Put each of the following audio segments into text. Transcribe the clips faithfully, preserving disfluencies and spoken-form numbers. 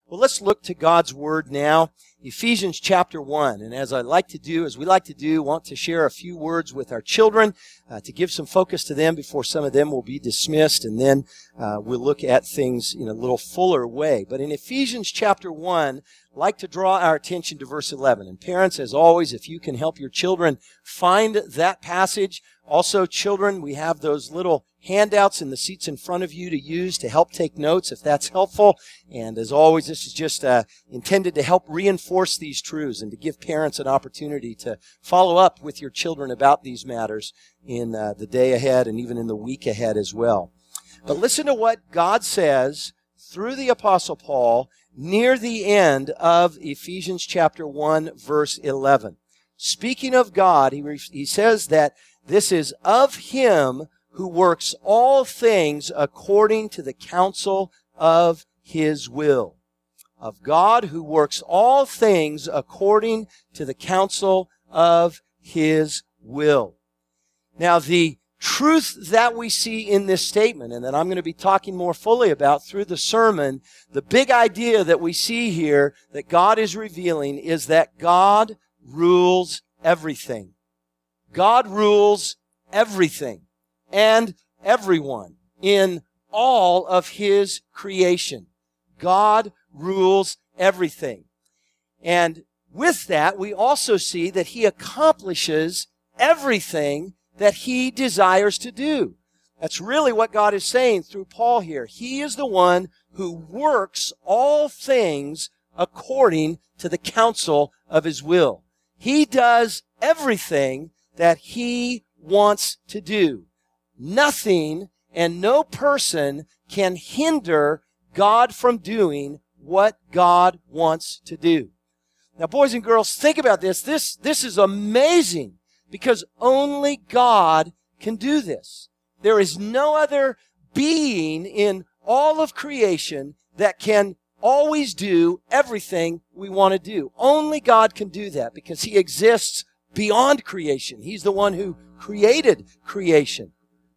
Well, let's look to God's Word now, Ephesians chapter one. And as I like to do, as we like to do, want to share a few words with our children uh, to give some focus to them before some of them will be dismissed. And then uh, we'll look at things in a little fuller way. But in Ephesians chapter one, I'd like to draw our attention to verse eleven. And parents, as always, if you can help your children find that passage. Also, children, we have those little handouts in the seats in front of you to use to help take notes if that's helpful. And as always, this is just uh, intended to help reinforce these truths and to give parents an opportunity to follow up with your children about these matters in uh, the day ahead and even in the week ahead as well. But listen to what God says through the Apostle Paul near the end of Ephesians chapter one, verse eleven. Speaking of God, he, re- he says that this is of Him who works all things according to the counsel of His will. Of God who works all things according to the counsel of His will. Now, the truth that we see in this statement, and that I'm going to be talking more fully about through the sermon, the big idea that we see here that God is revealing is that God rules everything. God rules everything and everyone in all of His creation. God rules everything. And with that, we also see that He accomplishes everything that He desires to do. That's really what God is saying through Paul here. He is the one who works all things according to the counsel of His will. He does everything that He wants to do. Nothing and no person can hinder God from doing what God wants to do. Now, boys and girls, think about this. This, this is amazing because only God can do this. There is no other being in all of creation that can always do everything we want to do. Only God can do that because He exists beyond creation. He's the one who created creation.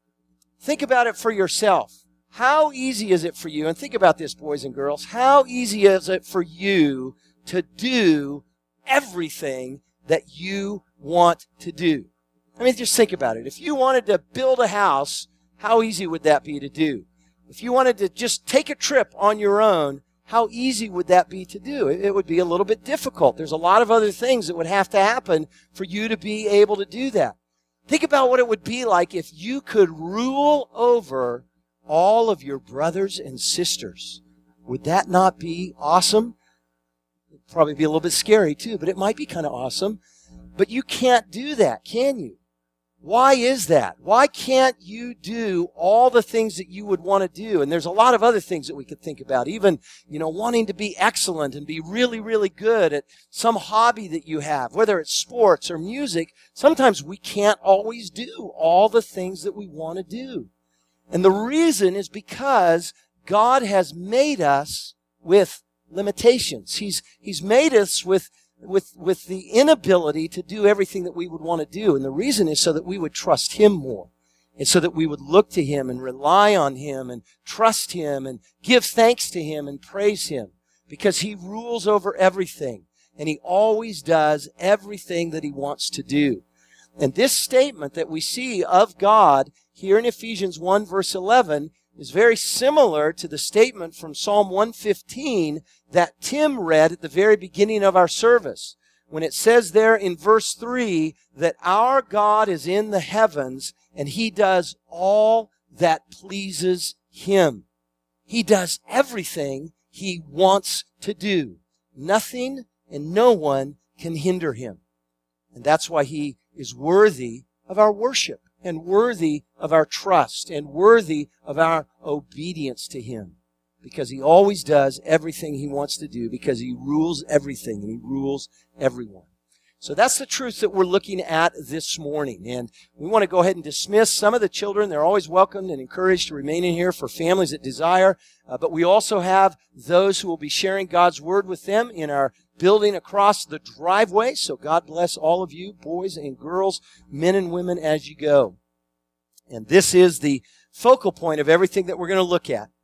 Think about it for yourself. How easy is it for you, and think about this, boys and girls, how easy is it for you to do everything that you want to do? I mean, just think about it. If you wanted to build a house, how easy would that be to do? If you wanted to just take a trip on your own, how easy would that be to do? It would be a little bit difficult. There's a lot of other things that would have to happen for you to be able to do that. Think about what it would be like if you could rule over all of your brothers and sisters. Would that not be awesome? It'd probably be a little bit scary too, but it might be kind of awesome. But you can't do that, can you? Why is that? Why can't you do all the things that you would want to do? And there's a lot of other things that we could think about. Even, you know, wanting to be excellent and be really, really good at some hobby that you have, whether it's sports or music. Sometimes we can't always do all the things that we want to do. And the reason is because God has made us with limitations. He's, He's made us with with with the inability to do everything that we would want to do. And the reason is so that we would trust Him more. And so that we would look to Him and rely on Him and trust Him and give thanks to Him and praise Him. Because He rules over everything. And He always does everything that He wants to do. And this statement that we see of God here in Ephesians one verse eleven is very similar to the statement from Psalm one fifteen that Tim read at the very beginning of our service, when it says there in verse three that our God is in the heavens and He does all that pleases Him. He does everything He wants to do. Nothing and no one can hinder Him. And that's why He is worthy of our worship and worthy of our trust and worthy of our obedience to Him. Because He always does everything He wants to do, because He rules everything and He rules everyone. So that's the truth that we're looking at this morning. And we want to go ahead and dismiss some of the children. They're always welcomed and encouraged to remain in here for families that desire. Uh, but we also have those who will be sharing God's Word with them in our building across the driveway. So God bless all of you, boys and girls, men and women, as you go. And this is the focal point of everything that we're going to look at.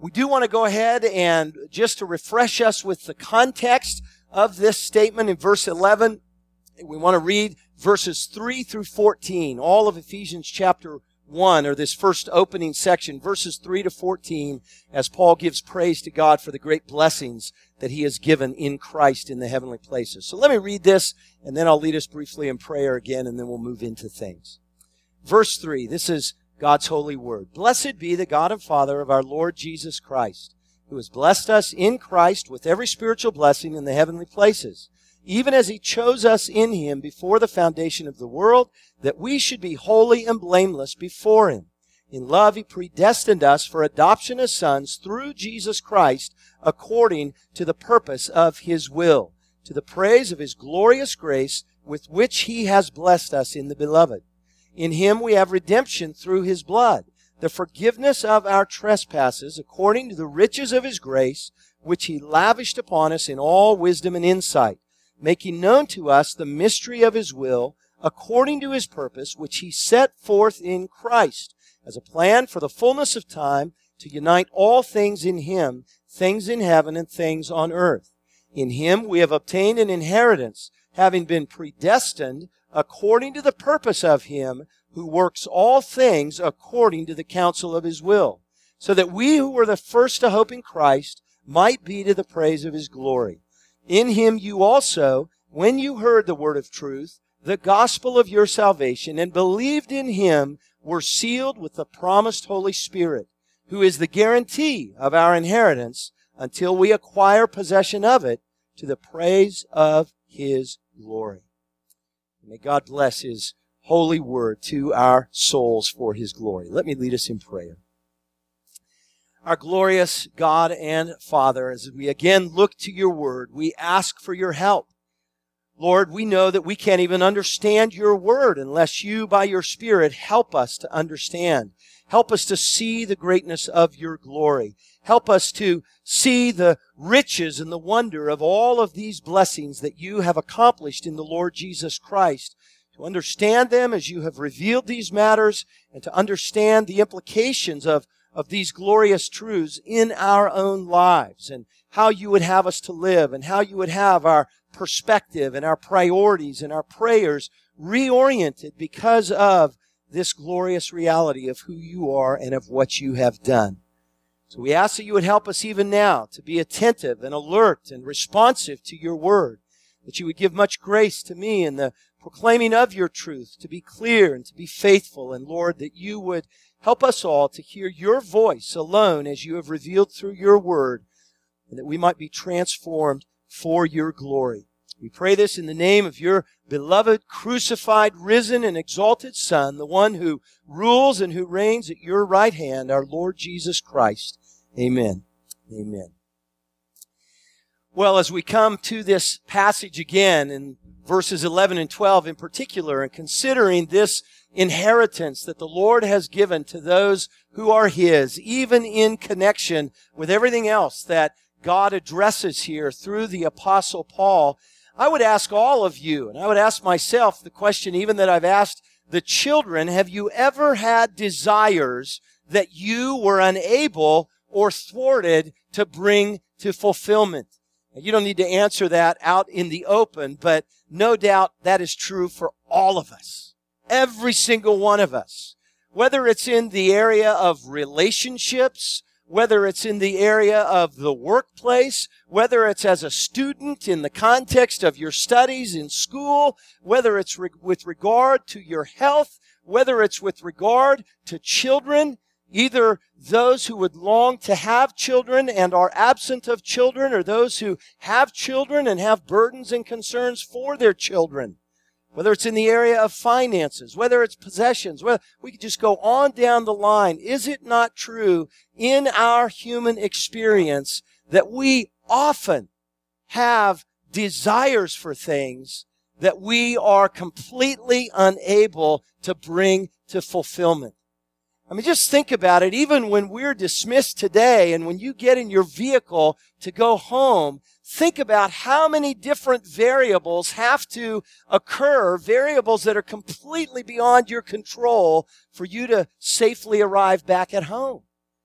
We do want to go ahead and just to refresh us with the context of this statement in verse eleven, we want to read verses three through fourteen, all of Ephesians chapter one, or this first opening section, verses three to fourteen, as Paul gives praise to God for the great blessings that he has given in Christ in the heavenly places. So let me read this, and then I'll lead us briefly in prayer again, and then we'll move into things. Verse three, this is God's holy word. Blessed be the God and Father of our Lord Jesus Christ, who has blessed us in Christ with every spiritual blessing in the heavenly places, even as he chose us in him before the foundation of the world, that we should be holy and blameless before him. In love he predestined us for adoption as sons through Jesus Christ, according to the purpose of his will, to the praise of his glorious grace with which he has blessed us in the Beloved. In him we have redemption through his blood, the forgiveness of our trespasses, according to the riches of his grace, which he lavished upon us in all wisdom and insight, making known to us the mystery of his will, according to his purpose, which he set forth in Christ, as a plan for the fullness of time, to unite all things in him, things in heaven and things on earth. In him we have obtained an inheritance, having been predestined according to the purpose of him who works all things according to the counsel of his will, so that we who were the first to hope in Christ might be to the praise of his glory. In him you also, when you heard the word of truth, the gospel of your salvation, and believed in him, were sealed with the promised Holy Spirit, who is the guarantee of our inheritance until we acquire possession of it, to the praise of his glory. May God bless his holy word to our souls for his glory. Let me lead us in prayer. Our glorious God and Father, as we again look to your word, we ask for your help. Lord, we know that we can't even understand your word unless you, by your Spirit, help us to understand. Help us to see the greatness of your glory. Help us to see the riches and the wonder of all of these blessings that you have accomplished in the Lord Jesus Christ. To understand them as you have revealed these matters, and to understand the implications of, of these glorious truths in our own lives, and how you would have us to live, and how you would have our perspective and our priorities and our prayers reoriented because of this glorious reality of who you are and of what you have done. So we ask that you would help us even now to be attentive and alert and responsive to your word, that you would give much grace to me in the proclaiming of your truth, to be clear and to be faithful, and Lord, that you would help us all to hear your voice alone as you have revealed through your word, and that we might be transformed for your glory. We pray this in the name of your beloved, crucified, risen, and exalted Son, the one who rules and who reigns at your right hand, our Lord Jesus Christ. Amen. Amen. Well, as we come to this passage again, in verses eleven and twelve in particular, and considering this inheritance that the Lord has given to those who are his, even in connection with everything else that God addresses here through the Apostle Paul, I would ask all of you, and I would ask myself the question even that I've asked the children, have you ever had desires that you were unable or thwarted to bring to fulfillment? Now, you don't need to answer that out in the open, but no doubt that is true for all of us. Every single one of us. Whether it's in the area of relationships, whether it's in the area of the workplace, whether it's as a student in the context of your studies in school, whether it's re- with regard to your health, whether it's with regard to children, either those who would long to have children and are absent of children, or those who have children and have burdens and concerns for their children. Whether it's in the area of finances, whether it's possessions, whether we could just go on down the line. Is it not true in our human experience that we often have desires for things that we are completely unable to bring to fulfillment? I mean, just think about it. Even when we're dismissed today and when you get in your vehicle to go home, think about how many different variables have to occur, variables that are completely beyond your control for you to safely arrive back at home.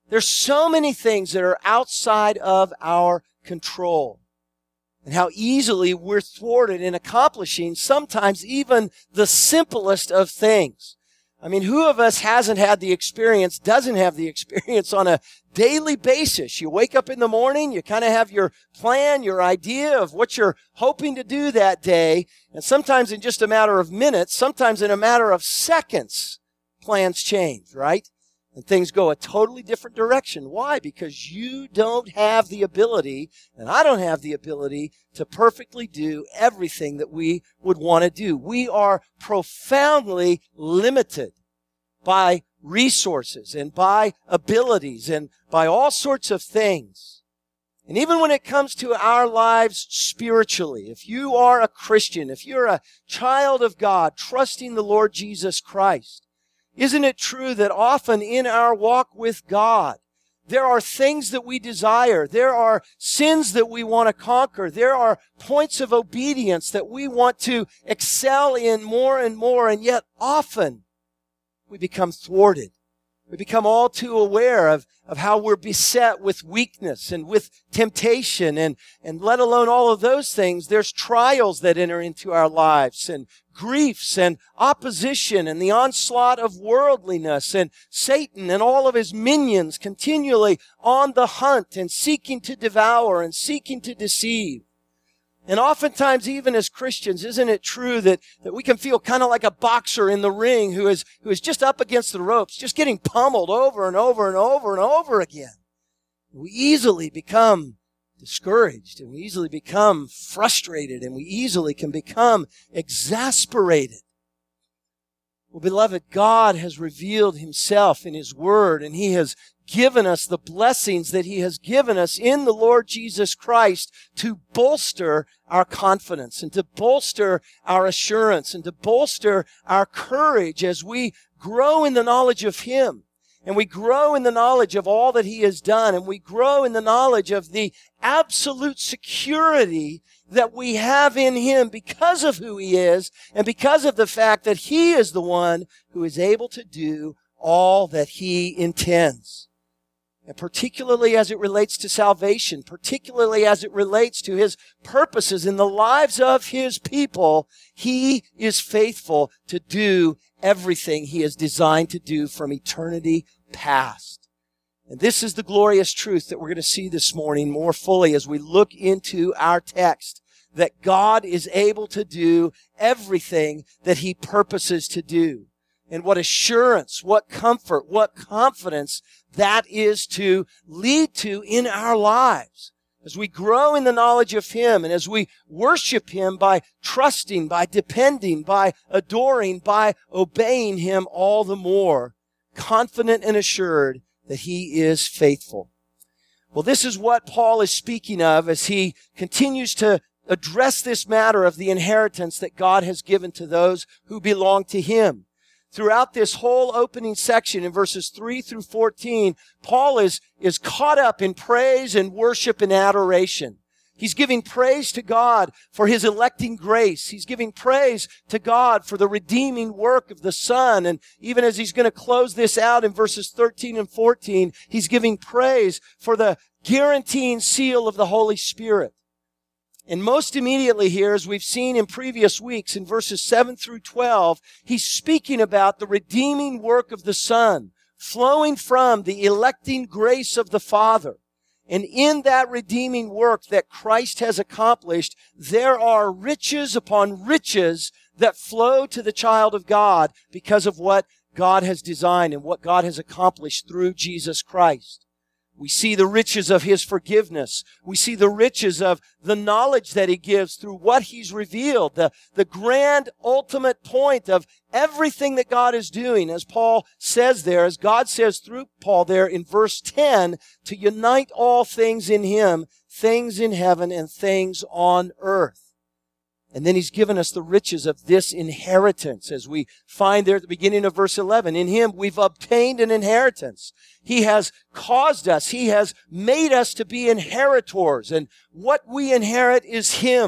There's so many things that are outside of our control. And how easily we're thwarted in accomplishing sometimes even the simplest of things. I mean, who of us hasn't had the experience, doesn't have the experience on a daily basis? You wake up in the morning, you kind of have your plan, your idea of what you're hoping to do that day. And sometimes in just a matter of minutes, sometimes in a matter of seconds, plans change, right? And things go a totally different direction. Why? Because you don't have the ability, and I don't have the ability, to perfectly do everything that we would want to do. We are profoundly limited by resources and by abilities and by all sorts of things. And even when it comes to our lives spiritually, if you are a Christian, if you're a child of God, trusting the Lord Jesus Christ, isn't it true that often in our walk with God, there are things that we desire, there are sins that we want to conquer, there are points of obedience that we want to excel in more and more, and yet often we become thwarted. We become all too aware of, of how we're beset with weakness and with temptation, and, and let alone all of those things. There's trials that enter into our lives, and griefs and opposition and the onslaught of worldliness, and Satan and all of his minions continually on the hunt and seeking to devour and seeking to deceive. And oftentimes, even as Christians, isn't it true that, that we can feel kind of like a boxer in the ring who is, who is just up against the ropes, just getting pummeled over and over and over and over again. We easily become discouraged, and we easily become frustrated, and we easily can become exasperated. Well, beloved, God has revealed himself in his word, and he has given us the blessings that he has given us in the Lord Jesus Christ to bolster our confidence and to bolster our assurance and to bolster our courage as we grow in the knowledge of him. And we grow in the knowledge of all that he has done, and we grow in the knowledge of the absolute security that we have in him because of who he is and because of the fact that he is the one who is able to do all that he intends. And particularly as it relates to salvation, particularly as it relates to his purposes in the lives of his people, he is faithful to do everything he is designed to do from eternity past. And this is the glorious truth that we're going to see this morning more fully as we look into our text, that God is able to do everything that he purposes to do. And what assurance, what comfort, what confidence that is to lead to in our lives as we grow in the knowledge of him and as we worship him by trusting, by depending, by adoring, by obeying him all the more, confident and assured that he is faithful. Well, this is what Paul is speaking of as he continues to address this matter of the inheritance that God has given to those who belong to him. Throughout this whole opening section in verses three through fourteen, Paul is, is caught up in praise and worship and adoration. He's giving praise to God for his electing grace. He's giving praise to God for the redeeming work of the Son. And even as he's going to close this out in verses thirteen and fourteen, he's giving praise for the guaranteeing seal of the Holy Spirit. And most immediately here, as we've seen in previous weeks, in verses seven through twelve, he's speaking about the redeeming work of the Son, flowing from the electing grace of the Father. And in that redeeming work that Christ has accomplished, there are riches upon riches that flow to the child of God because of what God has designed and what God has accomplished through Jesus Christ. We see the riches of his forgiveness. We see the riches of the knowledge that he gives through what he's revealed. The, the grand ultimate point of everything that God is doing, as Paul says there, as God says through Paul there in verse ten, to unite all things in him, things in heaven and things on earth. And then he's given us the riches of this inheritance, as we find there at the beginning of verse eleven. In him we've obtained an inheritance. He has caused us. He has made us to be inheritors. And what we inherit is him.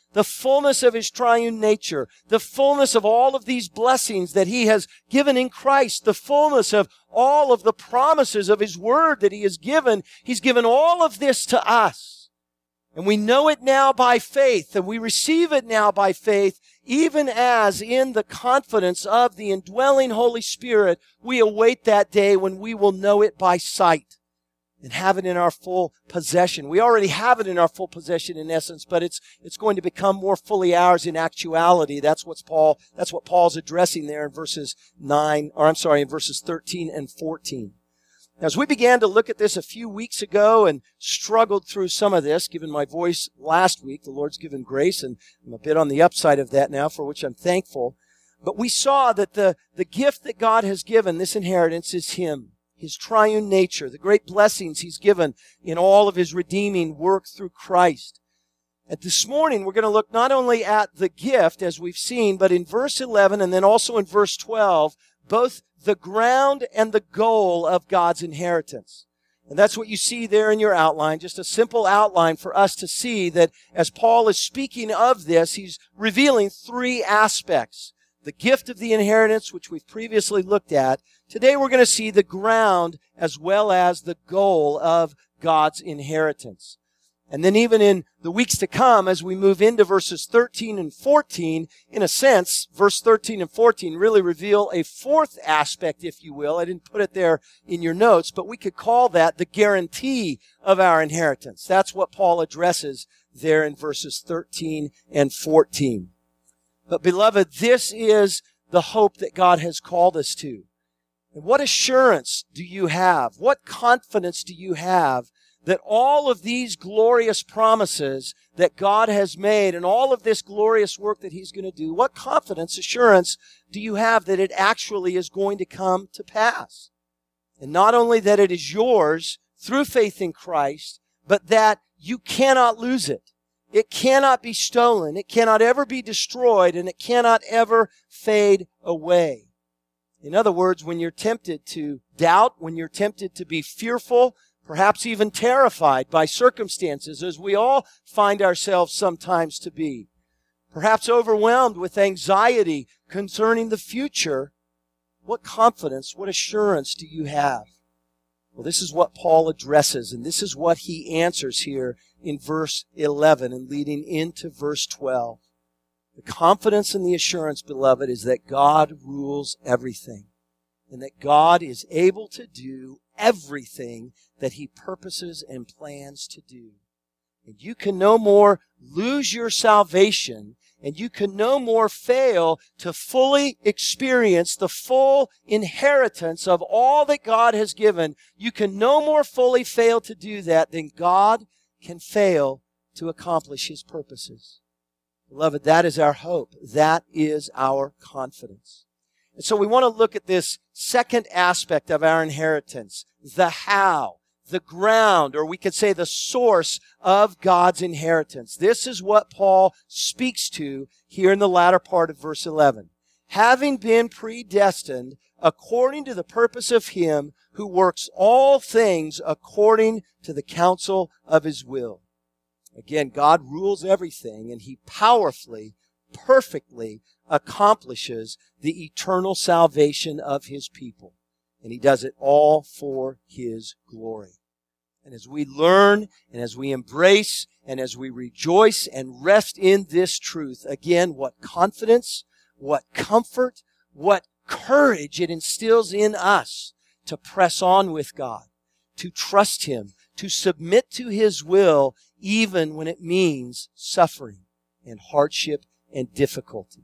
the fullness of His triune nature, the fullness of all of these blessings that He has given in Christ, the fullness of all of the promises of His Word that He has given. He's given all of this to us. And we know it now by faith, and we receive it now by faith, even as in the confidence of the indwelling Holy Spirit, we await that day when we will know it by sight and have it in our full possession. We already have it in our full possession in essence, but it's it's going to become more fully ours in actuality. That's what's Paul that's what Paul's addressing there in verses nine, or I'm sorry, in verses thirteen and fourteen. Now, as we began to look at this a few weeks ago and struggled through some of this, given my voice last week, the Lord's given grace, and I'm a bit on the upside of that now, for which I'm thankful. But we saw that the, the gift that God has given, this inheritance, is Him. His triune nature, the great blessings He's given in all of His redeeming work through Christ. And this morning we're going to look not only at the gift, as we've seen, but in verse eleven and then also in verse twelve, both the ground and the goal of God's inheritance. And that's what you see there in your outline, just a simple outline for us to see that as Paul is speaking of this, he's revealing three aspects. The gift of the inheritance, which we've previously looked at. Today we're going to see the ground as well as the goal of God's inheritance. And then even in the weeks to come, as we move into verses thirteen and fourteen, in a sense, verse thirteen and fourteen really reveal a fourth aspect, if you will. I didn't put it there in your notes, but we could call that the guarantee of our inheritance. That's what Paul addresses there in verses thirteen and fourteen. But beloved, this is the hope that God has called us to. And what assurance do you have? What confidence do you have that all of these glorious promises that God has made and all of this glorious work that He's going to do, what confidence, assurance do you have that it actually is going to come to pass? And not only that it is yours through faith in Christ, but that you cannot lose it. It cannot be stolen. It cannot ever be destroyed, and it cannot ever fade away. In other words, when you're tempted to doubt, when you're tempted to be fearful, perhaps even terrified by circumstances, as we all find ourselves sometimes to be, perhaps overwhelmed with anxiety concerning the future, what confidence, what assurance do you have? Well, this is what Paul addresses, and this is what he answers here in verse eleven and leading into verse twelve. The confidence and the assurance, beloved, is that God rules everything, and that God is able to do everything that He purposes and plans to do. And you can no more lose your salvation, and you can no more fail to fully experience the full inheritance of all that God has given. You can no more fully fail to do that than God can fail to accomplish His purposes. Beloved, that is our hope. That is our confidence. And so we want to look at this second aspect of our inheritance, the how, the ground, or we could say the source of God's inheritance. This is what Paul speaks to here in the latter part of verse eleven. Having been predestined according to the purpose of Him who works all things according to the counsel of His will. Again, God rules everything, and He powerfully, perfectly accomplishes the eternal salvation of His people. And He does it all for His glory. And as we learn, and as we embrace, and as we rejoice and rest in this truth, again, what confidence, what comfort, what courage it instills in us to press on with God, to trust Him, to submit to His will, even when it means suffering and hardship and difficulty.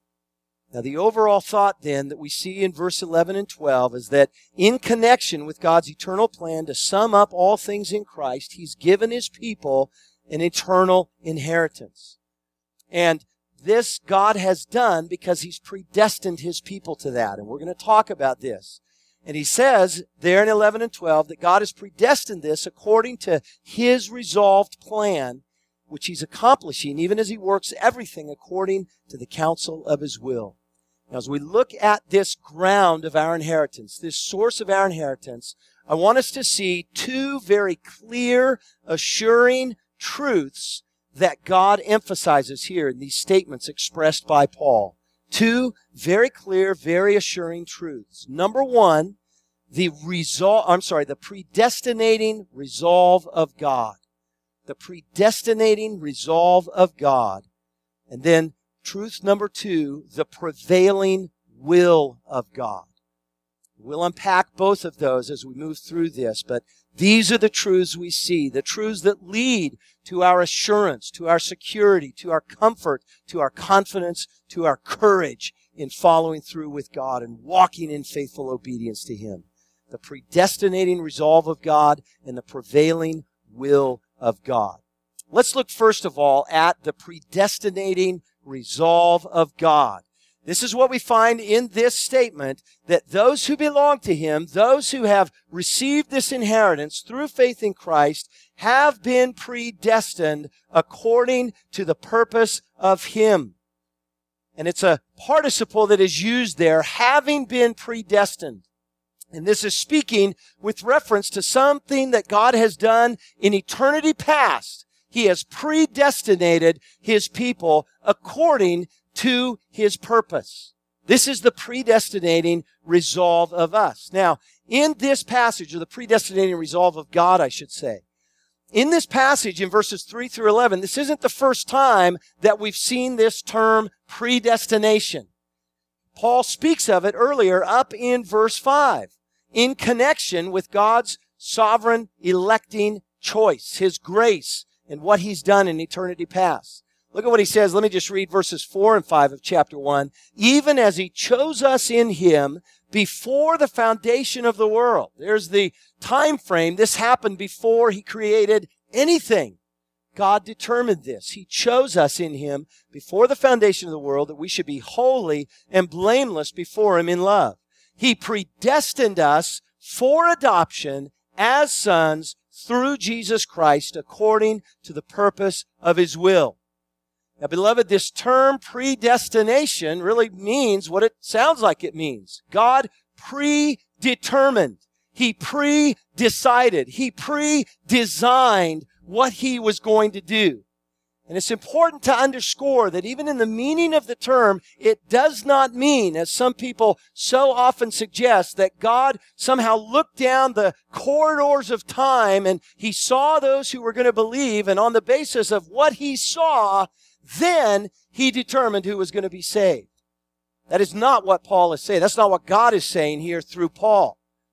Now, the overall thought then that we see in verse eleven and twelve is that in connection with God's eternal plan to sum up all things in Christ, He's given His people an eternal inheritance. And this God has done because He's predestined His people to that. And we're going to talk about this. And he says there in eleven and twelve that God has predestined this according to His resolved plan, which He's accomplishing even as He works everything according to the counsel of His will. Now, as we look at this ground of our inheritance, this source of our inheritance, I want us to see two very clear, assuring truths that God emphasizes here in these statements expressed by Paul. Two very clear, very assuring truths. Number one, the resolve, I'm sorry, the predestinating resolve of God. The predestinating resolve of God. And then truth number two, the prevailing will of God. We'll unpack both of those as we move through this, but these are the truths we see, the truths that lead to our assurance, to our security, to our comfort, to our confidence, to our courage in following through with God and walking in faithful obedience to Him. The predestinating resolve of God and the prevailing will of God. Let's look first of all at the predestinating resolve of God. This is what we find in this statement, that those who belong to Him, those who have received this inheritance through faith in Christ, have been predestined according to the purpose of Him. And it's a participle that is used there, having been predestined. And this is speaking with reference to something that God has done in eternity past. He has predestinated His people according to His purpose. This is the predestinating resolve of us. Now, in this passage, or the predestinating resolve of God, I should say, in this passage in verses three through eleven, this isn't the first time that we've seen this term predestination. Paul speaks of it earlier up in verse five, in connection with God's sovereign electing choice, His grace, and what He's done in eternity past. Look at what he says. Let me just read verses four and five of chapter one. Even as He chose us in Him before the foundation of the world. There's the time frame. This happened before He created anything. God determined this. He chose us in Him before the foundation of the world that we should be holy and blameless before Him in love. He predestined us for adoption as sons through Jesus Christ according to the purpose of His will. Now, beloved, this term predestination really means what it sounds like it means. God predetermined. He pre-decided. He pre-designed what He was going to do. And it's important to underscore that even in the meaning of the term, it does not mean, as some people so often suggest, that God somehow looked down the corridors of time and He saw those who were going to believe, and on the basis of what He saw, then He determined who was going to be saved. That is not what Paul is saying. That's not what God is saying here through Paul.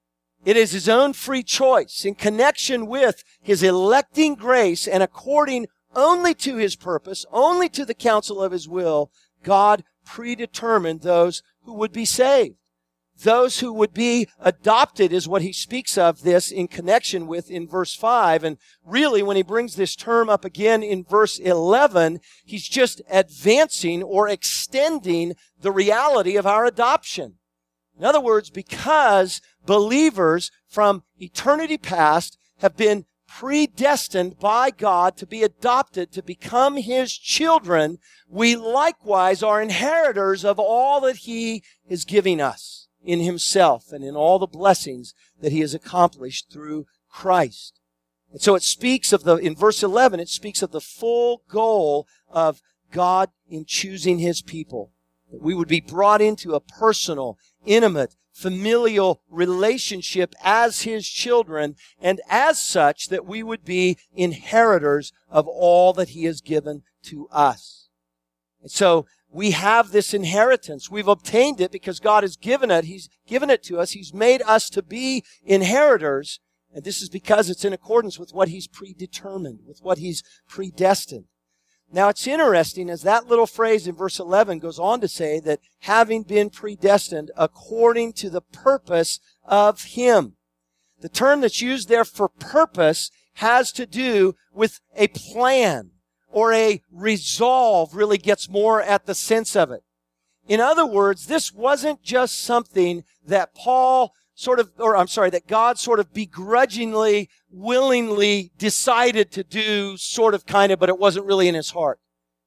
It is His own free choice in connection with His electing grace and according only to His purpose, only to the counsel of His will. God predetermined those who would be saved. Those who would be adopted is what he speaks of this in connection with in verse five. And really, when he brings this term up again in verse eleven, he's just advancing or extending the reality of our adoption. In other words, because believers from eternity past have been predestined by God to be adopted, to become His children, we likewise are inheritors of all that He is giving us in Himself and in all the blessings that He has accomplished through Christ. And so it speaks of the, in verse eleven, it speaks of the full goal of God in choosing His people. That we would be brought into a personal, intimate, familial relationship as His children, and as such that we would be inheritors of all that He has given to us. And so we have this inheritance. We've obtained it because God has given it. He's given it to us. He's made us to be inheritors. And this is because it's in accordance with what He's predetermined, with what He's predestined. Now, it's interesting as that little phrase in verse eleven goes on to say that having been predestined according to the purpose of Him. The term that's used there for purpose has to do with a plan or a resolve, really gets more at the sense of it. In other words, this wasn't just something that Paul sort of, or I'm sorry, that God sort of begrudgingly, willingly decided to do, sort of, kind of, but it wasn't really in His heart.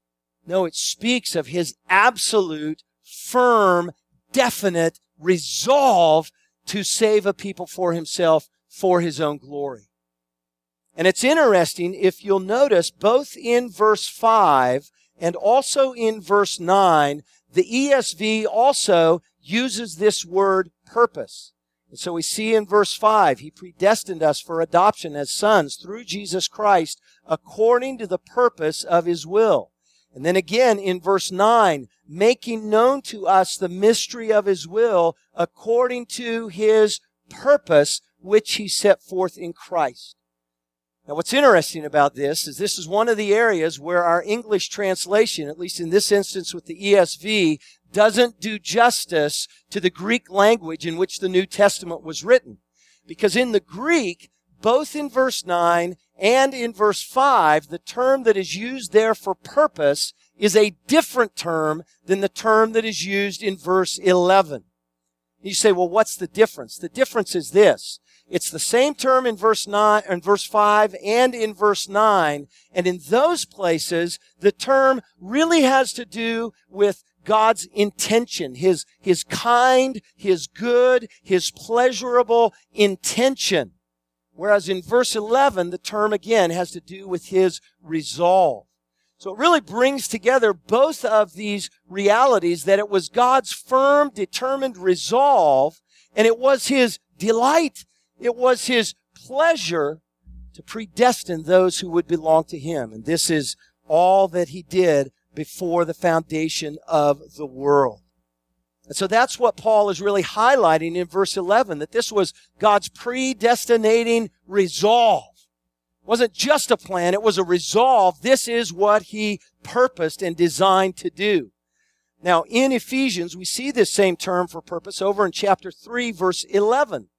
No, it speaks of His absolute, firm, definite resolve to save a people for Himself, for His own glory. And it's interesting, if you'll notice, both in verse five and also in verse nine, the E S V also uses this word purpose. And so we see in verse five, He predestined us for adoption as sons through Jesus Christ according to the purpose of His will. And then again in verse nine, making known to us the mystery of His will according to His purpose, which He set forth in Christ. Now what's interesting about this is this is one of the areas where our English translation, at least in this instance with the E S V, doesn't do justice to the Greek language in which the New Testament was written. Because in the Greek, both in verse nine and in verse five, the term that is used there for purpose is a different term than the term that is used in verse eleven. You say, well, what's the difference? The difference is this. It's the same term in verse nine, in verse five and in verse nine. And in those places, the term really has to do with God's intention, His, His kind, His good, His pleasurable intention. Whereas in verse eleven, the term again has to do with His resolve. So it really brings together both of these realities, that it was God's firm, determined resolve, and it was His delight, it was His pleasure to predestine those who would belong to Him. And this is all that He did before the foundation of the world. And so that's what Paul is really highlighting in verse eleven, that this was God's predestinating resolve. It wasn't just a plan, it was a resolve. This is what He purposed and designed to do. Now, in Ephesians, we see this same term for purpose over in chapter three, verse eleven.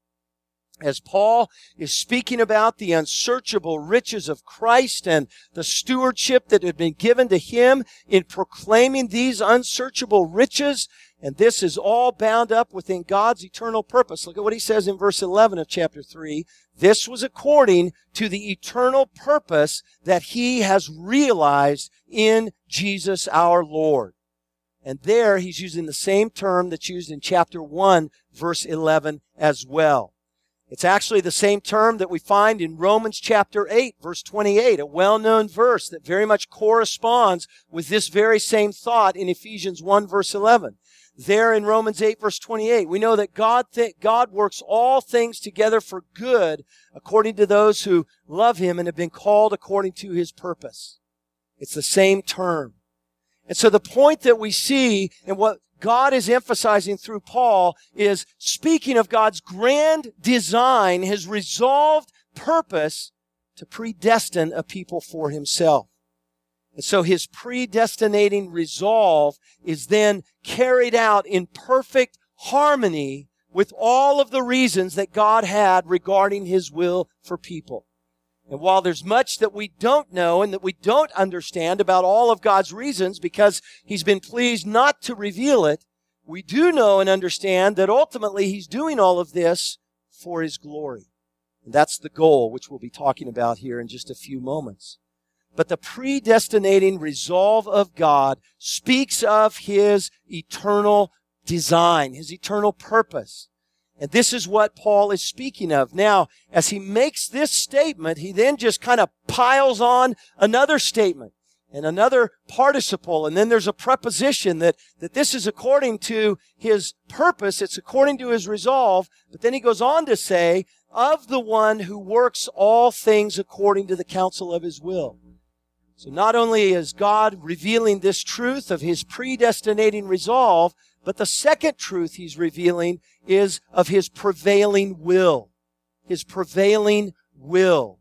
As Paul is speaking about the unsearchable riches of Christ and the stewardship that had been given to Him in proclaiming these unsearchable riches, and this is all bound up within God's eternal purpose. Look at what he says in verse eleven of chapter three. This was according to the eternal purpose that He has realized in Jesus our Lord. And there he's using the same term that's used in chapter one, verse eleven as well. It's actually the same term that we find in Romans chapter eight, verse twenty-eight, a well-known verse that very much corresponds with this very same thought in Ephesians one, verse eleven. There in Romans eight, verse twenty-eight, we know that God th- God works all things together for good according to those who love Him and have been called according to His purpose. It's the same term. And so the point that we see and what God is emphasizing through Paul is speaking of God's grand design, His resolved purpose to predestine a people for Himself. And so His predestinating resolve is then carried out in perfect harmony with all of the reasons that God had regarding His will for people. And while there's much that we don't know and that we don't understand about all of God's reasons because He's been pleased not to reveal it, we do know and understand that ultimately He's doing all of this for His glory. And that's the goal, which we'll be talking about here in just a few moments. But the predestinating resolve of God speaks of His eternal design, His eternal purpose. And this is what Paul is speaking of. Now, as he makes this statement, he then just kind of piles on another statement and another participle. And then there's a preposition that, that this is according to His purpose. It's according to His resolve. But then he goes on to say, of the one who works all things according to the counsel of His will. So not only is God revealing this truth of His predestinating resolve, but the second truth He's revealing is of His prevailing will. His prevailing will.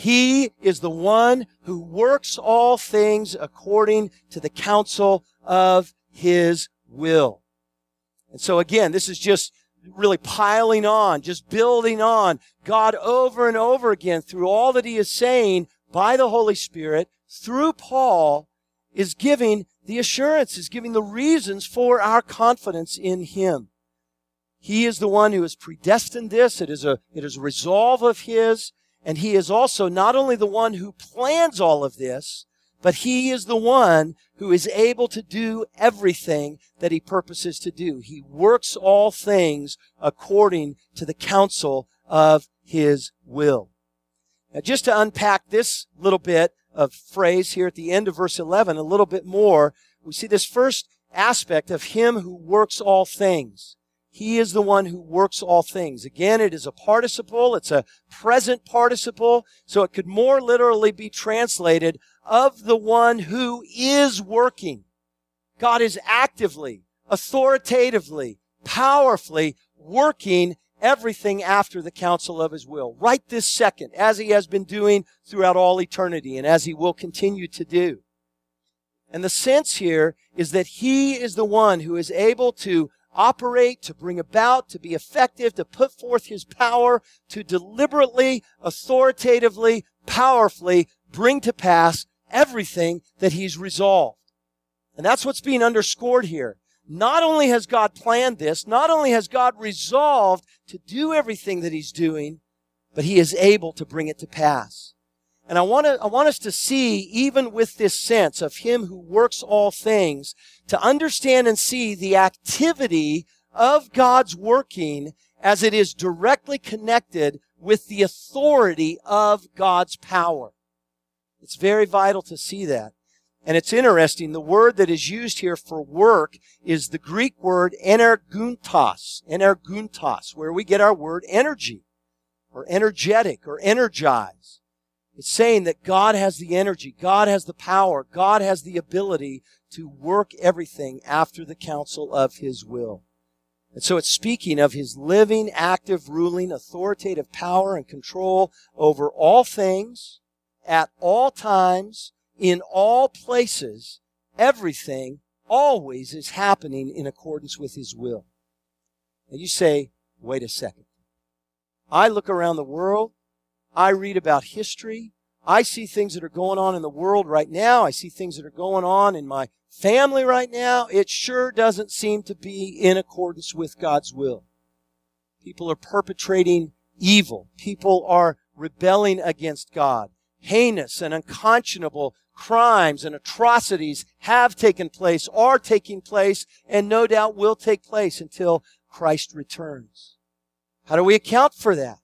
He is the one who works all things according to the counsel of His will. And so again, this is just really piling on, just building on. God over and over again through all that He is saying by the Holy Spirit, through Paul, is giving the assurance, is giving the reasons for our confidence in Him. He is the one who has predestined this. It is a, it is a resolve of His. And He is also not only the one who plans all of this, but He is the one who is able to do everything that He purposes to do. He works all things according to the counsel of His will. Now, just to unpack this little bit of phrase here at the end of verse eleven a little bit more, we see this first aspect of him who works all things. He is the one who works all things. Again, it is a participle. It's a present participle. So it could more literally be translated of the one who is working. God is actively, authoritatively, powerfully working everything after the counsel of his will. Right this second, as he has been doing throughout all eternity and as he will continue to do. And the sense here is that he is the one who is able to operate, to bring about, to be effective, to put forth his power, to deliberately, authoritatively, powerfully bring to pass everything that he's resolved. And that's what's being underscored here. Not only has God planned this, not only has God resolved to do everything that he's doing, but he is able to bring it to pass. And I want to, I want us to see, even with this sense of him who works all things, to understand and see the activity of God's working as it is directly connected with the authority of God's power. It's very vital to see that. And it's interesting, the word that is used here for work is the Greek word energuntos, energuntos, where we get our word energy, or energetic, or energize. It's saying that God has the energy, God has the power, God has the ability to work everything after the counsel of his will. And so it's speaking of his living, active, ruling, authoritative power and control over all things, at all times, in all places. Everything always is happening in accordance with his will. And you say, wait a second. I look around the world, I read about history, I see things that are going on in the world right now, I see things that are going on in my family right now. It sure doesn't seem to be in accordance with God's will. People are perpetrating evil. People are rebelling against God. Heinous and unconscionable crimes and atrocities have taken place, are taking place, and no doubt will take place until Christ returns. How do we account for that?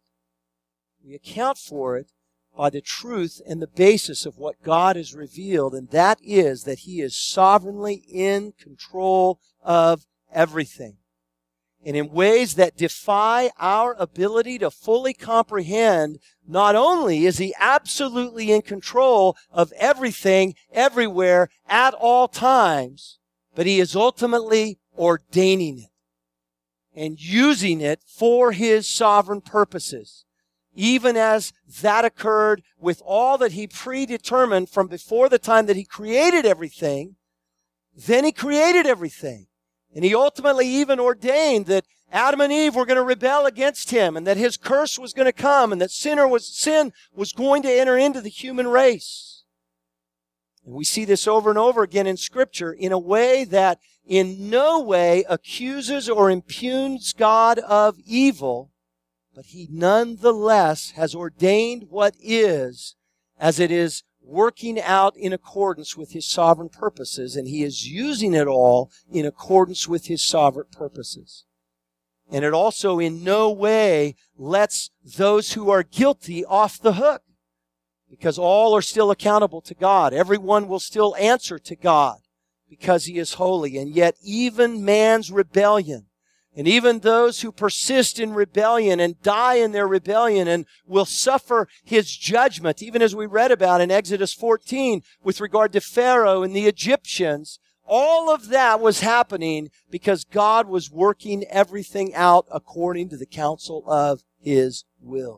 We account for it by the truth and the basis of what God has revealed, and that is that he is sovereignly in control of everything. And in ways that defy our ability to fully comprehend, not only is he absolutely in control of everything, everywhere, at all times, but he is ultimately ordaining it and using it for his sovereign purposes. Even as that occurred with all that he predetermined from before the time that he created everything, then he created everything. And he ultimately even ordained that Adam and Eve were going to rebel against him, and that his curse was going to come, and that sinner was, sin was going to enter into the human race. And we see this over and over again in Scripture in a way that in no way accuses or impugns God of evil, but he nonetheless has ordained what is as it is working out in accordance with his sovereign purposes, and he is using it all in accordance with his sovereign purposes. And it also in no way lets those who are guilty off the hook, because all are still accountable to God. Everyone will still answer to God because he is holy. And yet even man's rebellion, and even those who persist in rebellion and die in their rebellion and will suffer his judgment, even as we read about in Exodus fourteen with regard to Pharaoh and the Egyptians, all of that was happening because God was working everything out according to the counsel of his will.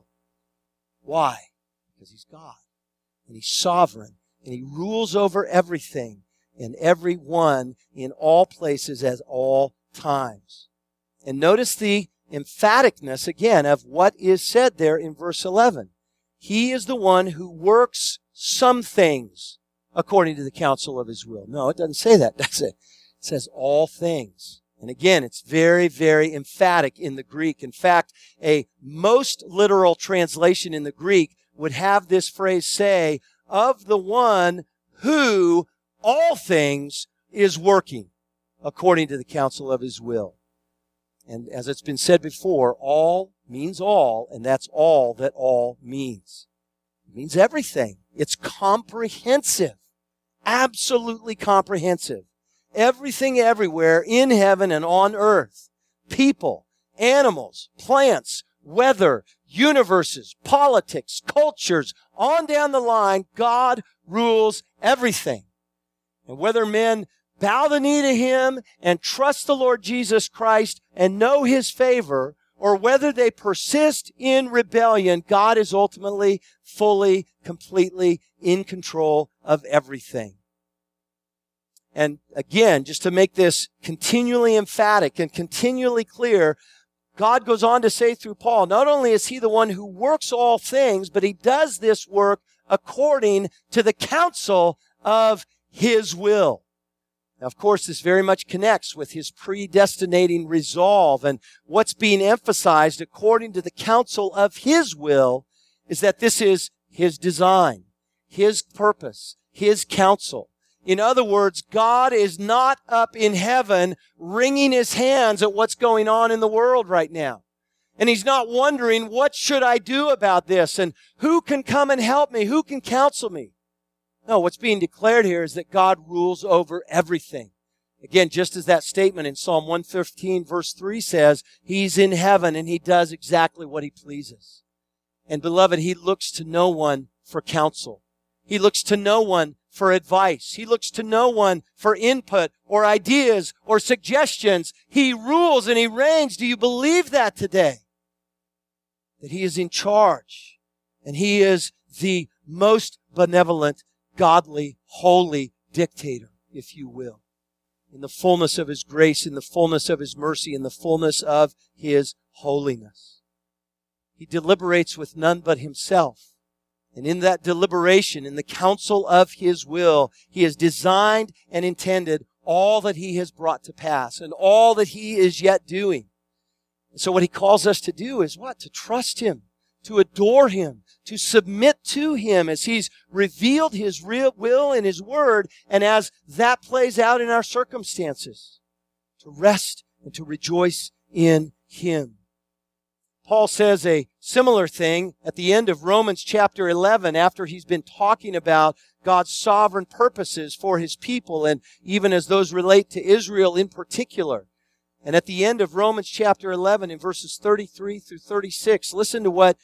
Why? Because he's God, and he's sovereign, and he rules over everything and everyone in all places at all times. And notice the emphaticness, again, of what is said there in verse eleven. He is the one who works some things according to the counsel of his will. No, it doesn't say that, does it? It says all things. And again, it's very, very emphatic in the Greek. In fact, a most literal translation in the Greek would have this phrase say, of the one who all things is working according to the counsel of his will. And as it's been said before, all means all, and that's all that all means. means everything. It's comprehensive. Absolutely comprehensive. Everything everywhere in heaven and on earth. People, animals, plants, weather, universes, politics, cultures, on down the line, God rules everything. And whether men bow the knee to Him and trust the Lord Jesus Christ and know His favor, or whether they persist in rebellion, God is ultimately, fully, completely in control of everything. And again, just to make this continually emphatic and continually clear, God goes on to say through Paul, not only is He the one who works all things, but He does this work according to the counsel of His will. Now, of course, this very much connects with His predestinating resolve, and what's being emphasized according to the counsel of His will is that this is His design, His purpose, His counsel. In other words, God is not up in heaven wringing His hands at what's going on in the world right now. And He's not wondering, what should I do about this? And who can come and help me? Who can counsel me? No, what's being declared here is that God rules over everything. Again, just as that statement in Psalm one fifteen verse three says, He's in heaven and He does exactly what He pleases. And beloved, He looks to no one for counsel. He looks to no one for advice. He looks to no one for input or ideas or suggestions. He rules and He reigns. Do you believe that today? That He is in charge and He is the most benevolent, godly, holy dictator, if you will. In the fullness of His grace, in the fullness of His mercy, in the fullness of His holiness. He deliberates with none but Himself. And in that deliberation, in the counsel of His will, He has designed and intended all that He has brought to pass and all that He is yet doing. And so what He calls us to do is what? To trust Him, to adore Him, to submit to Him as He's revealed His real will in His Word, and as that plays out in our circumstances, to rest and to rejoice in Him. Paul says a similar thing at the end of Romans chapter eleven, after he's been talking about God's sovereign purposes for His people, and even as those relate to Israel in particular. And at the end of Romans chapter eleven, in verses thirty-three through thirty-six, listen to what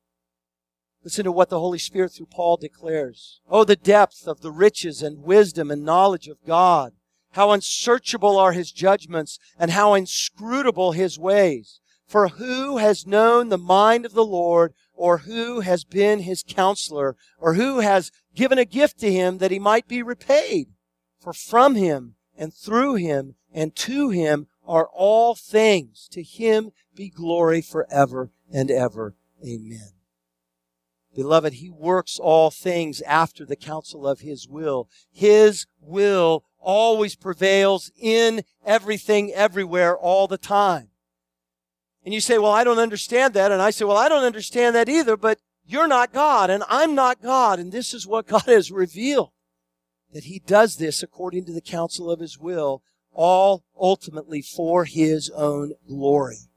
Listen to what the Holy Spirit through Paul declares. Oh, the depth of the riches and wisdom and knowledge of God. How unsearchable are His judgments and how inscrutable His ways. For who has known the mind of the Lord, or who has been His counselor, or who has given a gift to Him that He might be repaid? For from Him and through Him and to Him are all things. To Him be glory forever and ever. Amen. Beloved, He works all things after the counsel of His will. His will always prevails in everything, everywhere, all the time. And you say, well, I don't understand that. And I say, well, I don't understand that either, but you're not God and I'm not God. And this is what God has revealed. That He does this according to the counsel of His will, all ultimately for His own glory.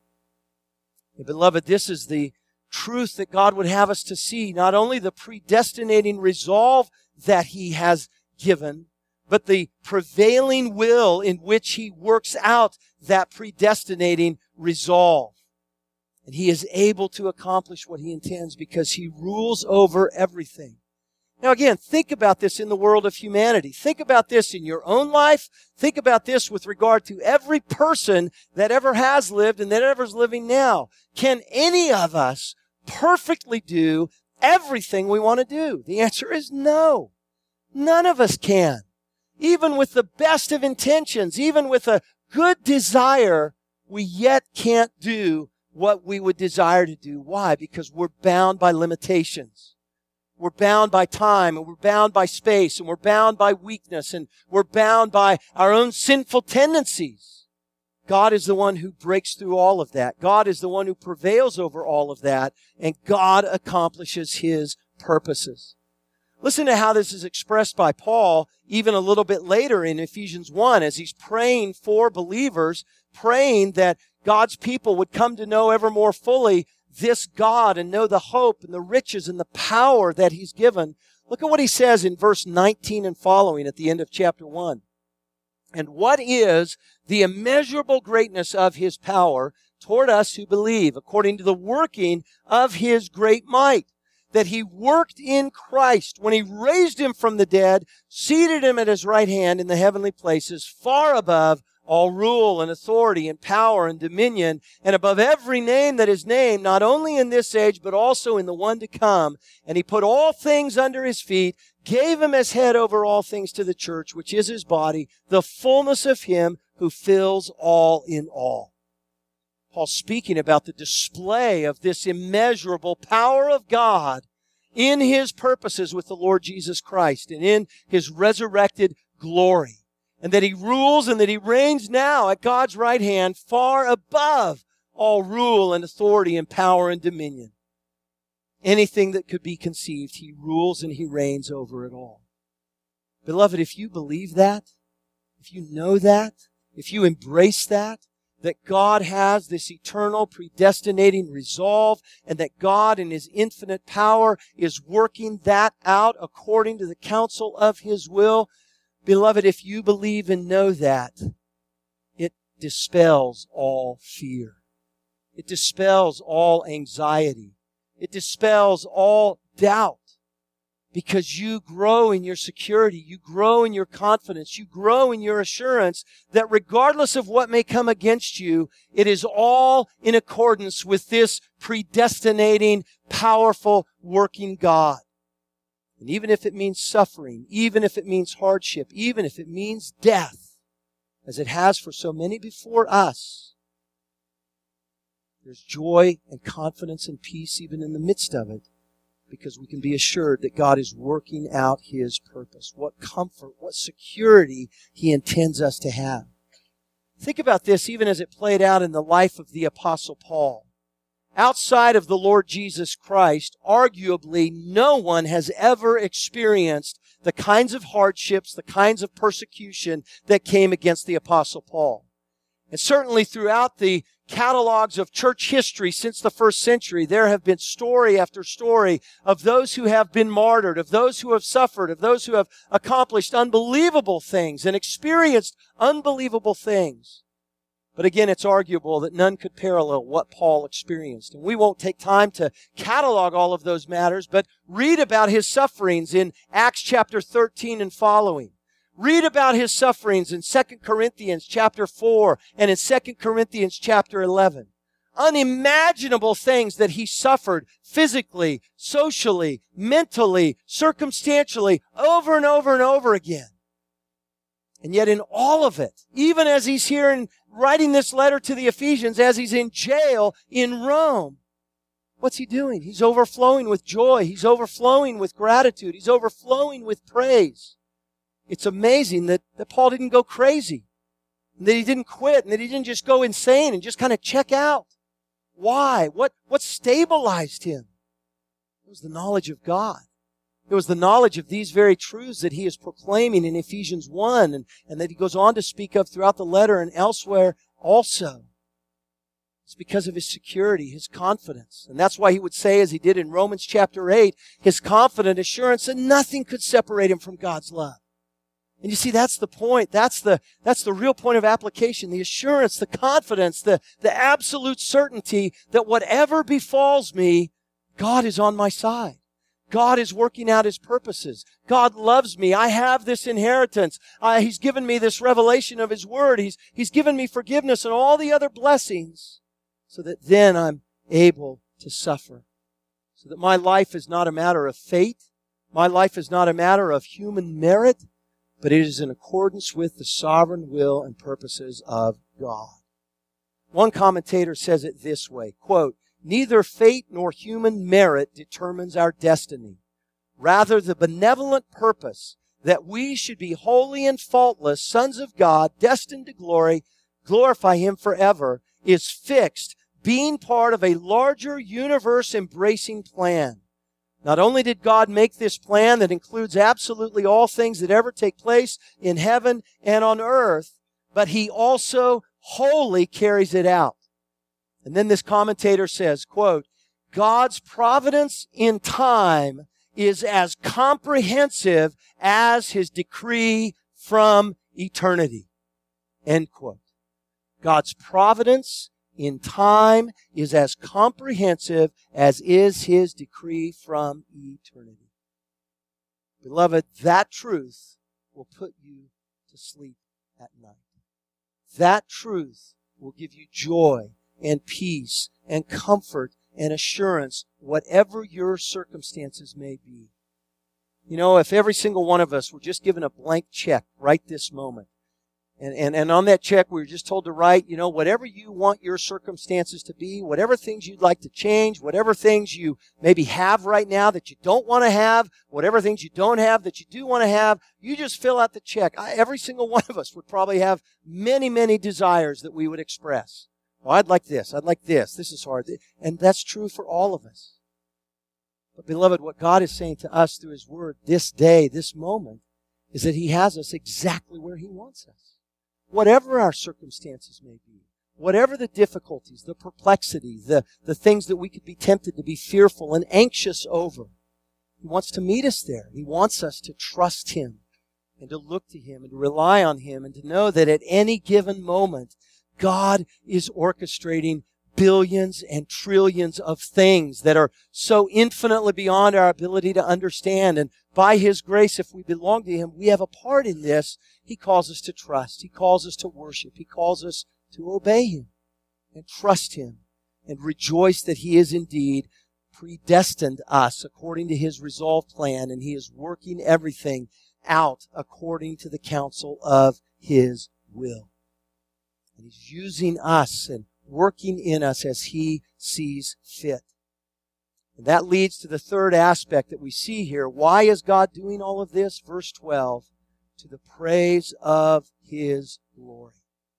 And beloved, this is the truth that God would have us to see, not only the predestinating resolve that He has given, but the prevailing will in which He works out that predestinating resolve. And He is able to accomplish what He intends because He rules over everything. Now again, think about this in the world of humanity. Think about this in your own life. Think about this with regard to every person that ever has lived and that ever is living now. Can any of us perfectly do everything we want to do? The answer is no. None of us can. Even with the best of intentions, even with a good desire, we yet can't do what we would desire to do. Why? Because we're bound by limitations. We're bound by time, and we're bound by space, and we're bound by weakness, and we're bound by our own sinful tendencies. God is the one who breaks through all of that. God is the one who prevails over all of that, and God accomplishes His purposes. Listen to how this is expressed by Paul even a little bit later in Ephesians one as he's praying for believers, praying that God's people would come to know ever more fully this God and know the hope and the riches and the power that He's given, look at what he says in verse nineteen and following at the end of chapter one. And what is the immeasurable greatness of His power toward us who believe, according to the working of His great might, that He worked in Christ when He raised Him from the dead, seated Him at His right hand in the heavenly places, far above all rule and authority and power and dominion, and above every name that is named, not only in this age, but also in the one to come. And He put all things under His feet, gave Him as head over all things to the church, which is His body, the fullness of Him who fills all in all. Paul's speaking about the display of this immeasurable power of God in His purposes with the Lord Jesus Christ and in His resurrected glory. And that He rules and that He reigns now at God's right hand, far above all rule and authority and power and dominion. Anything that could be conceived, He rules and He reigns over it all. Beloved, if you believe that, if you know that, if you embrace that, that God has this eternal predestinating resolve, and that God in His infinite power is working that out according to the counsel of His will, beloved, if you believe and know that, it dispels all fear. It dispels all anxiety. It dispels all doubt. Because you grow in your security, you grow in your confidence, you grow in your assurance that regardless of what may come against you, it is all in accordance with this predestinating, powerful, working God. And even if it means suffering, even if it means hardship, even if it means death, as it has for so many before us, there's joy and confidence and peace even in the midst of it, because we can be assured that God is working out His purpose. What comfort, what security He intends us to have. Think about this even as it played out in the life of the Apostle Paul. Outside of the Lord Jesus Christ, arguably no one has ever experienced the kinds of hardships, the kinds of persecution that came against the Apostle Paul. And certainly throughout the catalogs of church history since the first century, there have been story after story of those who have been martyred, of those who have suffered, of those who have accomplished unbelievable things and experienced unbelievable things. But again, it's arguable that none could parallel what Paul experienced. And we won't take time to catalog all of those matters, but read about his sufferings in Acts chapter thirteen and following. Read about his sufferings in Second Corinthians chapter four and in Second Corinthians chapter eleven. Unimaginable things that he suffered physically, socially, mentally, circumstantially, over and over and over again. And yet in all of it, even as he's here and writing this letter to the Ephesians, as he's in jail in Rome, what's he doing? He's overflowing with joy. He's overflowing with gratitude. He's overflowing with praise. It's amazing that, that Paul didn't go crazy, and that he didn't quit, and that he didn't just go insane and just kind of check out. Why? What, what stabilized him? It was the knowledge of God. It was the knowledge of these very truths that he is proclaiming in Ephesians one, and, and that he goes on to speak of throughout the letter and elsewhere also. It's because of his security, his confidence. And that's why he would say, as he did in Romans chapter eight, his confident assurance that nothing could separate him from God's love. And you see, that's the point. That's the, that's the real point of application. The assurance, the confidence, the, the absolute certainty that whatever befalls me, God is on my side. God is working out His purposes. God loves me. I have this inheritance. Uh, he's given me this revelation of His Word. He's, He's given me forgiveness and all the other blessings so that then I'm able to suffer. So that my life is not a matter of fate. My life is not a matter of human merit, but it is in accordance with the sovereign will and purposes of God. One commentator says it this way, quote, "Neither fate nor human merit determines our destiny. Rather, the benevolent purpose that we should be holy and faultless sons of God, destined to glory, glorify Him forever, is fixed, being part of a larger universe-embracing plan. Not only did God make this plan that includes absolutely all things that ever take place in heaven and on earth, but He also wholly carries it out." And then this commentator says, quote, God's providence in time is as comprehensive as His decree from eternity. End quote. God's providence in time is as comprehensive as is His decree from eternity. Beloved, that truth will put you to sleep at night. That truth will give you joy and peace and comfort and assurance, whatever your circumstances may be. You know, if every single one of us were just given a blank check right this moment, and, and, and on that check we were just told to write, you know, whatever you want your circumstances to be, whatever things you'd like to change, whatever things you maybe have right now that you don't want to have, whatever things you don't have that you do want to have, you just fill out the check. I, every single one of us would probably have many, many desires that we would express. Well, I'd like this. I'd like this. This is hard. And that's true for all of us. But beloved, what God is saying to us through His Word this day, this moment, is that He has us exactly where He wants us. Whatever our circumstances may be, whatever the difficulties, the perplexity, the, the things that we could be tempted to be fearful and anxious over, He wants to meet us there. He wants us to trust Him and to look to Him and to rely on Him and to know that at any given moment, God is orchestrating billions and trillions of things that are so infinitely beyond our ability to understand. And by His grace, if we belong to Him, we have a part in this. He calls us to trust. He calls us to worship. He calls us to obey Him and trust Him and rejoice that He is indeed predestined us according to His resolved plan, and He is working everything out according to the counsel of His will. And He's using us and working in us as He sees fit. And that leads to the third aspect that we see here. Why is God doing all of this? Verse twelve, to the praise of His glory.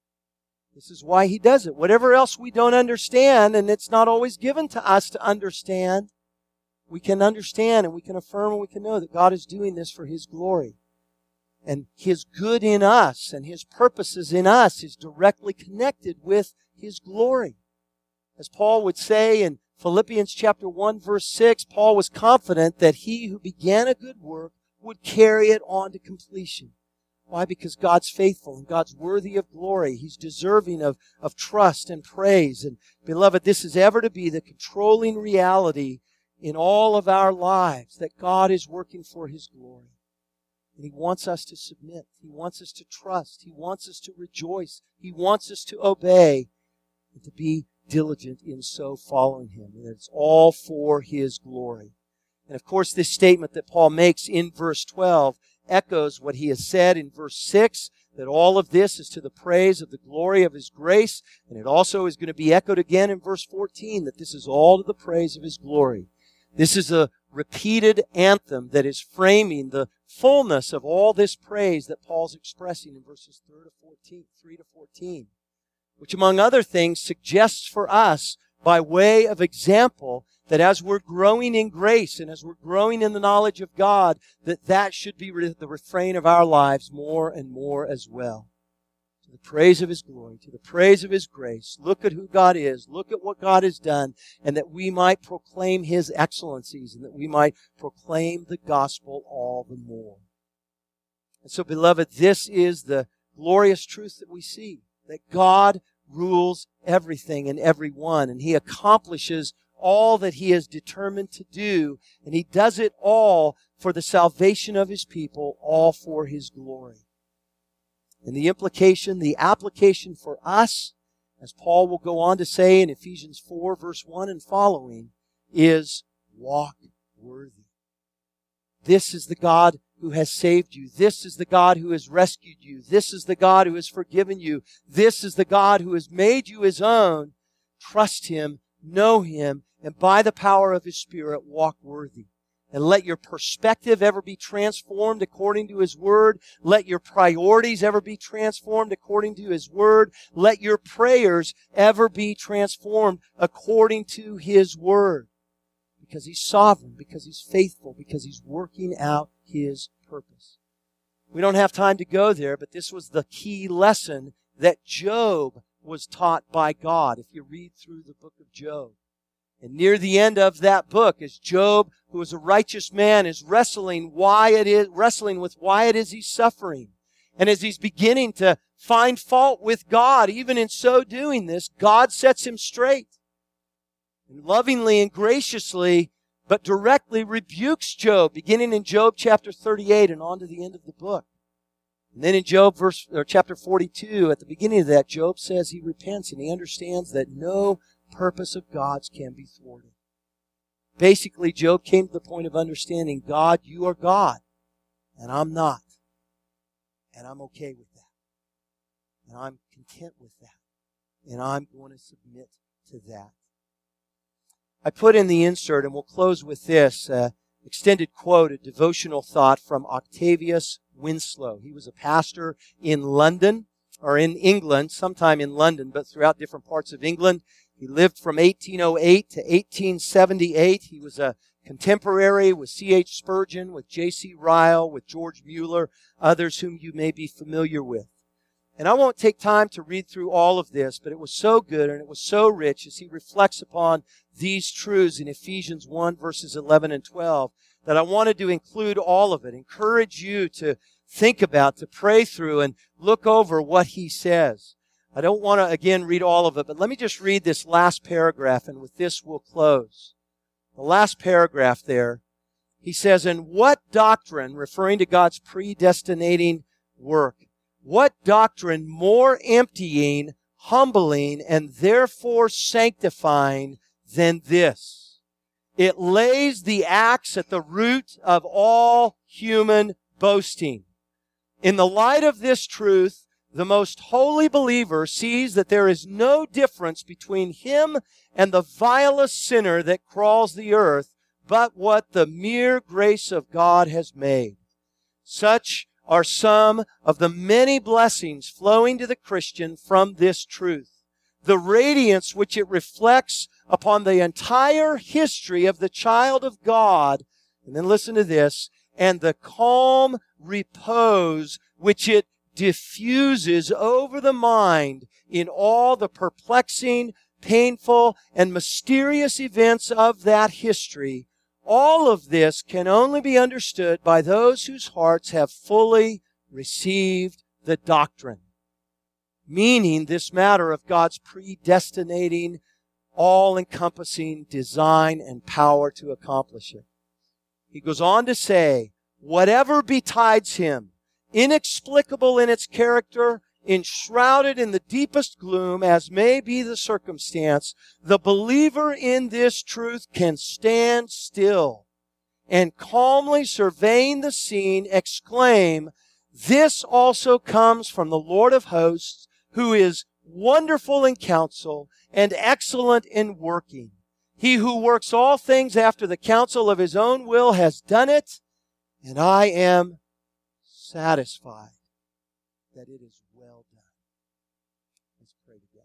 This is why He does it. Whatever else we don't understand, and it's not always given to us to understand, we can understand and we can affirm and we can know that God is doing this for His glory. And His good in us and His purposes in us is directly connected with His glory. As Paul would say in Philippians chapter one, verse six, Paul was confident that He who began a good work would carry it on to completion. Why? Because God's faithful and God's worthy of glory. He's deserving of, of trust and praise. And beloved, this is ever to be the controlling reality in all of our lives, that God is working for His glory. And He wants us to submit. He wants us to trust. He wants us to rejoice. He wants us to obey and to be diligent in so following Him. And it's all for His glory. And of course, this statement that Paul makes in verse twelve echoes what he has said in verse six, that all of this is to the praise of the glory of His grace. And it also is going to be echoed again in verse fourteen, that this is all to the praise of His glory. This is a repeated anthem that is framing the fullness of all this praise that Paul's expressing in verses three to fourteen, which among other things suggests for us, by way of example, that as we're growing in grace and as we're growing in the knowledge of God, that that should be the refrain of our lives more and more as well. To the praise of His glory, to the praise of His grace. Look at who God is. Look at what God has done, and that we might proclaim His excellencies and that we might proclaim the gospel all the more. And so, beloved, this is the glorious truth that we see, that God rules everything and everyone, and He accomplishes all that He is determined to do, and He does it all for the salvation of His people, all for His glory. And the implication, the application for us, as Paul will go on to say in Ephesians four, verse one and following, is walk worthy. This is the God who has saved you. This is the God who has rescued you. This is the God who has forgiven you. This is the God who has made you His own. Trust Him, know Him, and by the power of His Spirit, walk worthy. And let your perspective ever be transformed according to His Word. Let your priorities ever be transformed according to His Word. Let your prayers ever be transformed according to His Word. Because He's sovereign, because He's faithful, because He's working out His purpose. We don't have time to go there, but this was the key lesson that Job was taught by God, if you read through the book of Job. And near the end of that book, as Job, who is a righteous man, is wrestling why it is, wrestling with why it is he's suffering. And as he's beginning to find fault with God, even in so doing this, God sets him straight. And lovingly and graciously, but directly rebukes Job, beginning in Job chapter thirty-eight and on to the end of the book. And then in Job verse, or chapter forty-two, at the beginning of that, Job says he repents and he understands that no purpose of God's can be thwarted. Basically, Job came to the point of understanding, God, you are God, and I'm not. And I'm okay with that. And I'm content with that. And I'm going to submit to that. I put in the insert, and we'll close with this, uh, extended quote, a devotional thought from Octavius Winslow. He was a pastor in London, or in England, sometime in London, but throughout different parts of England. He lived from eighteen oh eight to eighteen seventy-eight. He was a contemporary with C H Spurgeon, with J C Ryle, with George Mueller, others whom you may be familiar with. And I won't take time to read through all of this, but it was so good and it was so rich as he reflects upon these truths in Ephesians one, verses eleven and twelve, that I wanted to include all of it, encourage you to think about, to pray through and look over what he says. I don't want to, again, read all of it, but let me just read this last paragraph, and with this we'll close. The last paragraph there, he says, "And what doctrine," referring to God's predestinating work, "what doctrine more emptying, humbling, and therefore sanctifying than this? It lays the axe at the root of all human boasting. In the light of this truth, the most holy believer sees that there is no difference between him and the vilest sinner that crawls the earth, but what the mere grace of God has made. Such are some of the many blessings flowing to the Christian from this truth. The radiance which it reflects upon the entire history of the child of God," and then listen to this, "and the calm repose which it diffuses over the mind in all the perplexing, painful, and mysterious events of that history. All of this can only be understood by those whose hearts have fully received the doctrine." Meaning this matter of God's predestinating, all-encompassing design and power to accomplish it. He goes on to say, "Whatever betides him, inexplicable in its character, enshrouded in the deepest gloom, as may be the circumstance, the believer in this truth can stand still and calmly surveying the scene exclaim, 'This also comes from the Lord of hosts, who is wonderful in counsel and excellent in working. He who works all things after the counsel of his own will has done it, and I am satisfied that it is well done.'" Let's pray together.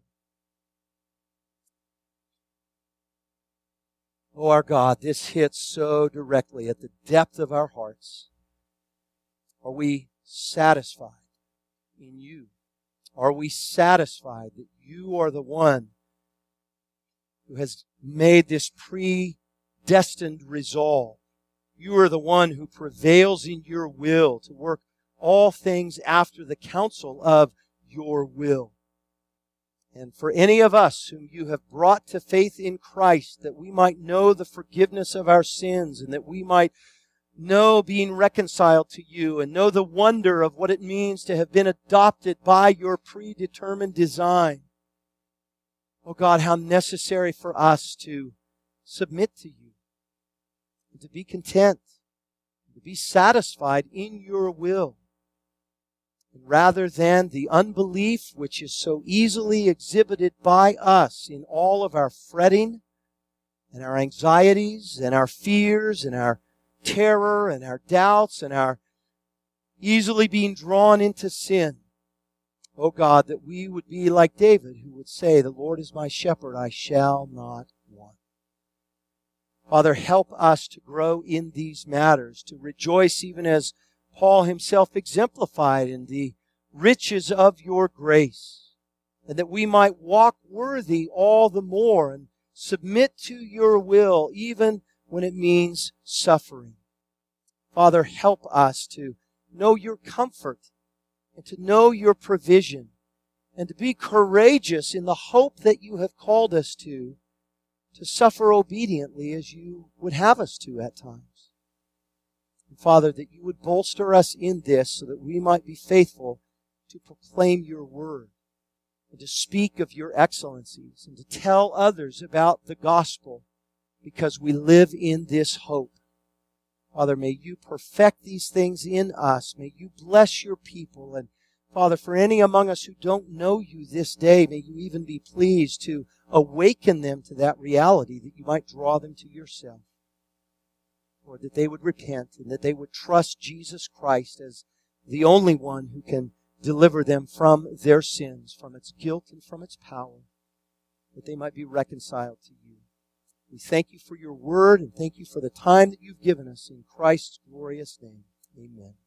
Oh, our God, this hits so directly at the depth of our hearts. Are we satisfied in you? Are we satisfied that you are the one who has made this predestined resolve? You are the one who prevails in your will to work all things after the counsel of your will. And for any of us whom you have brought to faith in Christ, that we might know the forgiveness of our sins and that we might know being reconciled to you and know the wonder of what it means to have been adopted by your predetermined design. Oh God, how necessary for us to submit to you and to be content, to be satisfied in your will. And rather than the unbelief which is so easily exhibited by us in all of our fretting and our anxieties and our fears and our terror and our doubts and our easily being drawn into sin. Oh God, that we would be like David, who would say, "The Lord is my shepherd, I shall not want." Father, help us to grow in these matters, to rejoice even as Paul himself exemplified in the riches of your grace, and that we might walk worthy all the more and submit to your will, even when it means suffering. Father, help us to know your comfort and to know your provision and to be courageous in the hope that you have called us to, to suffer obediently as you would have us to at times. And Father, that you would bolster us in this so that we might be faithful to proclaim your word and to speak of your excellencies and to tell others about the gospel because we live in this hope. Father, may you perfect these things in us. May you bless your people. And Father, for any among us who don't know you this day, may you even be pleased to awaken them to that reality, that you might draw them to yourself. Lord, that they would repent and that they would trust Jesus Christ as the only one who can deliver them from their sins, from its guilt and from its power, that they might be reconciled to you. We thank you for your word and thank you for the time that you've given us in Christ's glorious name. Amen.